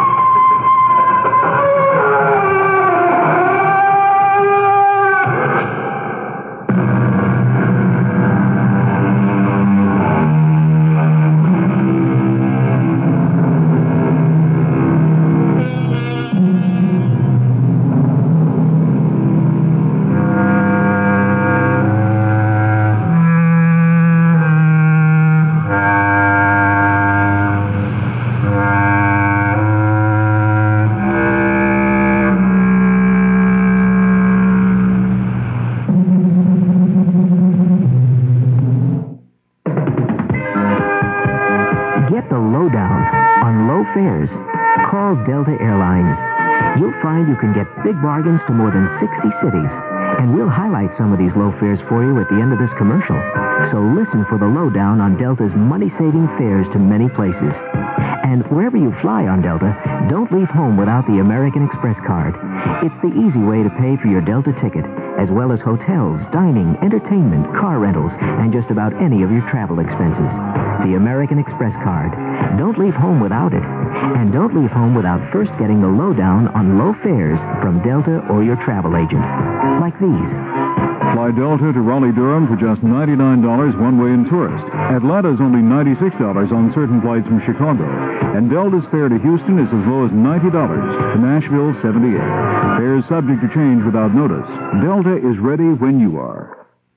Delta Airlines. You'll find you can get big bargains to more than sixty cities, and we'll highlight some of these low fares for you at the end of this commercial. So listen for the lowdown on Delta's money-saving fares to many places. And wherever you fly on Delta, don't leave home without the American Express card. It's the easy way to pay for your Delta ticket, as well as hotels, dining, entertainment, car rentals, and just about any of your travel expenses. The American Express card. Don't leave home without it. And don't leave home without first getting the lowdown on low fares from Delta or your travel agent. Like these. Fly Delta to Raleigh-Durham for just ninety-nine dollars one-way and tourist. Atlanta's only ninety-six dollars on certain flights from Chicago. And Delta's fare to Houston is as low as ninety dollars. To Nashville, seventy-eight dollars. Fares subject to change without notice. Delta is ready when you are.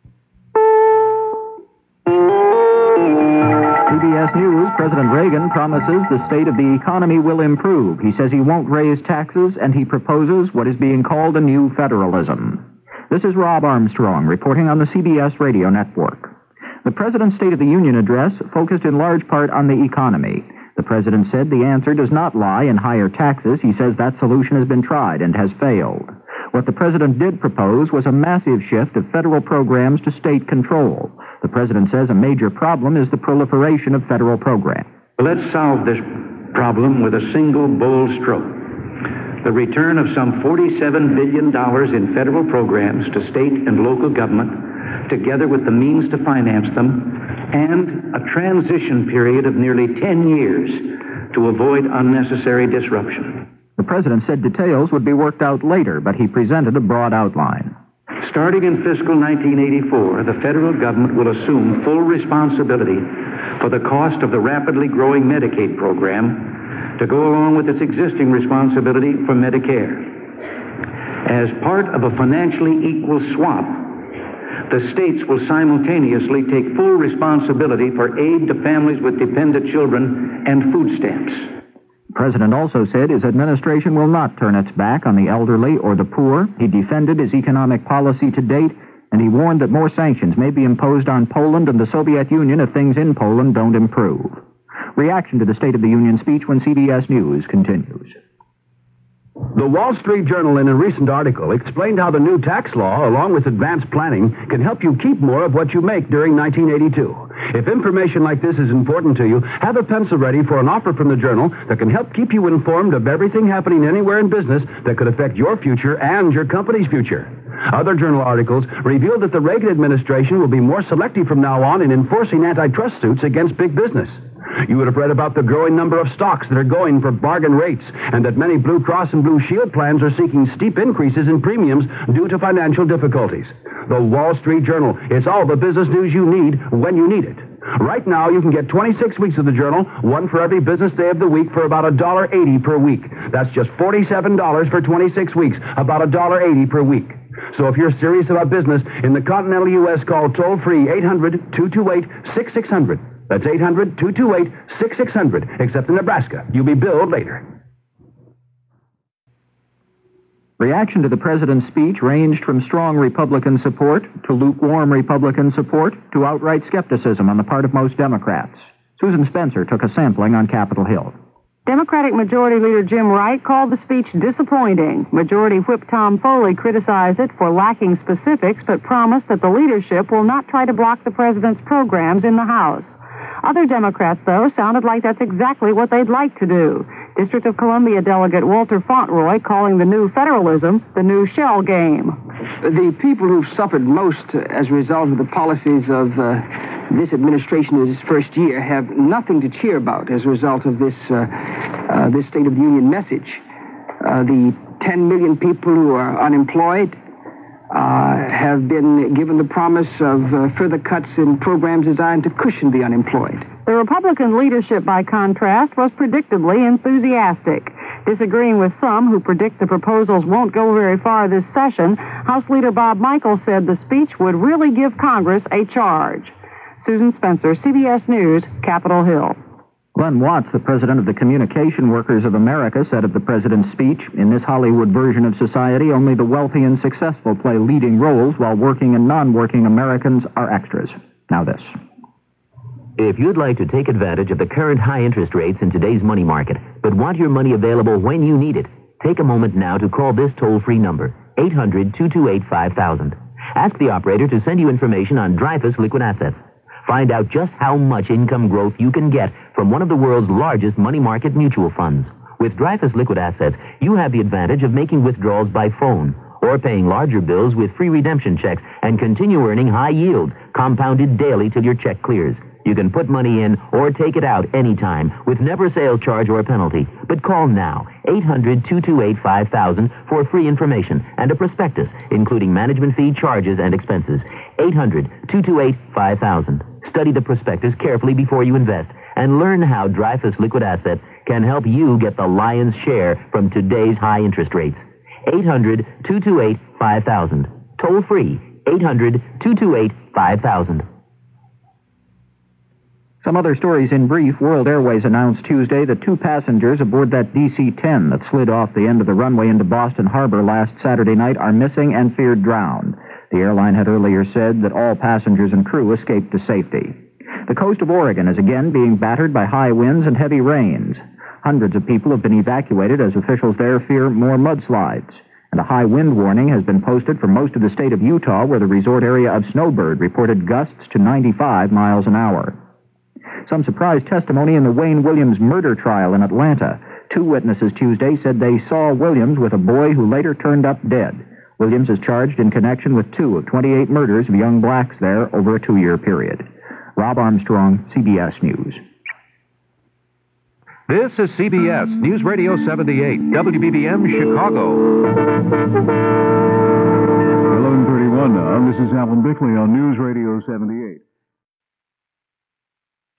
C B S News, President Reagan promises the state of the economy will improve. He says he won't raise taxes, and he proposes what is being called a new federalism. This is Rob Armstrong reporting on the C B S Radio Network. The President's State of the Union address focused in large part on the economy. The President said the answer does not lie in higher taxes. He says that solution has been tried and has failed. What the President did propose was a massive shift of federal programs to state control. The President says a major problem is the proliferation of federal programs. Let's solve this problem with a single bold stroke. The return of some forty-seven billion dollars in federal programs to state and local government, together with the means to finance them, and a transition period of nearly ten years to avoid unnecessary disruption. The President said details would be worked out later, but he presented a broad outline. Starting in fiscal nineteen eighty-four, the federal government will assume full responsibility for the cost of the rapidly growing Medicaid program to go along with its existing responsibility for Medicare. As part of a financially equal swap, the states will simultaneously take full responsibility for aid to families with dependent children and food stamps. The President also said his administration will not turn its back on the elderly or the poor. He defended his economic policy to date, and he warned that more sanctions may be imposed on Poland and the Soviet Union if things in Poland don't improve. Reaction to the State of the Union speech when C B S News continues. The Wall Street Journal, in a recent article, explained how the new tax law, along with advanced planning, can help you keep more of what you make during nineteen eighty-two. If information like this is important to you, have a pencil ready for an offer from the Journal that can help keep you informed of everything happening anywhere in business that could affect your future and your company's future. Other Journal articles reveal that the Reagan administration will be more selective from now on in enforcing antitrust suits against big business. You would have read about the growing number of stocks that are going for bargain rates, and that many Blue Cross and Blue Shield plans are seeking steep increases in premiums due to financial difficulties. The Wall Street Journal. It's all the business news you need when you need it. Right now, you can get twenty-six weeks of the Journal, one for every business day of the week, for about one dollar eighty per week. That's just forty-seven dollars for twenty-six weeks, about one dollar eighty per week. So if you're serious about business in the continental U S, call toll-free eight hundred two two eight six six zero zero. That's eight hundred, two two eight, six six zero zero, except in Nebraska. You'll be billed later. Reaction to the president's speech ranged from strong Republican support to lukewarm Republican support to outright skepticism on the part of most Democrats. Susan Spencer took a sampling on Capitol Hill. Democratic Majority Leader Jim Wright called the speech disappointing. Majority Whip Tom Foley criticized it for lacking specifics, but promised that the leadership will not try to block the president's programs in the House. Other Democrats, though, sounded like that's exactly what they'd like to do. District of Columbia Delegate Walter Fauntleroy calling the new federalism the new shell game. The people who've suffered most as a result of the policies of uh, this administration in its first year have nothing to cheer about as a result of this, uh, uh, this State of the Union message. Uh, the ten million people who are unemployed uh, have been given the promise of uh, further cuts in programs designed to cushion the unemployed. The Republican leadership, by contrast, was predictably enthusiastic. Disagreeing with some who predict the proposals won't go very far this session, House Leader Bob Michael said the speech would really give Congress a charge. Susan Spencer, C B S News, Capitol Hill. Glenn Watts, the president of the Communication Workers of America, said of the president's speech, "In this Hollywood version of society, only the wealthy and successful play leading roles, while working and non-working Americans are extras." Now this. If you'd like to take advantage of the current high interest rates in today's money market, but want your money available when you need it, take a moment now to call this toll-free number, eight hundred, two two eight, five thousand. Ask the operator to send you information on Dreyfus Liquid Assets. Find out just how much income growth you can get from one of the world's largest money market mutual funds. With Dreyfus Liquid Assets, you have the advantage of making withdrawals by phone, or paying larger bills with free redemption checks and continue earning high yield, compounded daily till your check clears. You can put money in or take it out anytime with never a sales charge or a penalty. But call now, eight hundred, two two eight, five thousand, for free information and a prospectus, including management fee, charges, and expenses. eight hundred, two two eight, five thousand. Study the prospectus carefully before you invest and learn how Dreyfus Liquid Assets can help you get the lion's share from today's high interest rates. eight hundred, two two eight, five thousand. Toll free, eight hundred, two two eight, five thousand. Some other stories in brief. World Airways announced Tuesday that two passengers aboard that D C ten that slid off the end of the runway into Boston Harbor last Saturday night are missing and feared drowned. The airline had earlier said that all passengers and crew escaped to safety. The coast of Oregon is again being battered by high winds and heavy rains. Hundreds of people have been evacuated as officials there fear more mudslides. And a high wind warning has been posted for most of the state of Utah, where the resort area of Snowbird reported gusts to ninety-five miles an hour. Some surprise testimony in the Wayne Williams murder trial in Atlanta. Two witnesses Tuesday said they saw Williams with a boy who later turned up dead. Williams is charged in connection with two of twenty-eight murders of young blacks there over a two-year period. Rob Armstrong, C B S News. This is C B S News Radio seventy-eight, W B B M Chicago. eleven thirty-one now. This is Alan Bickley on News Radio seventy-eight.